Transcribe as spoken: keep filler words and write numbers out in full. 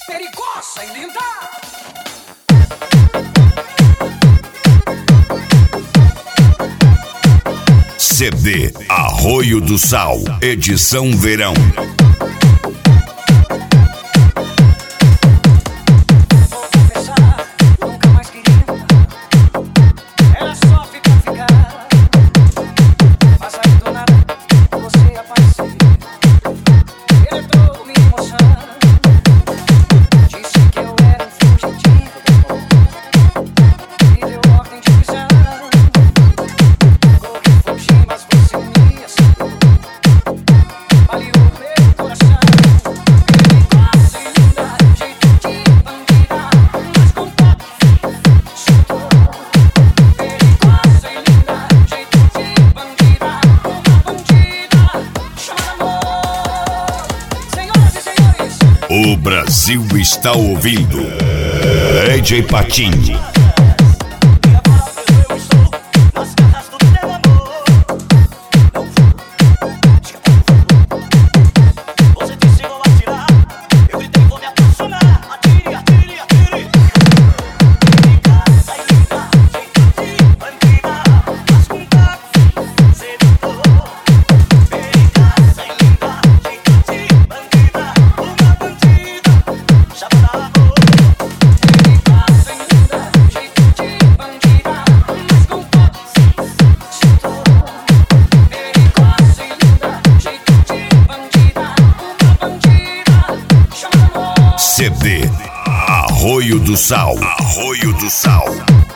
perigosa e linda. C D Arroio do Sal, edição verão. O Brasil está ouvindo D J Patinho. C D Arroio do Sal. Arroio do Sal.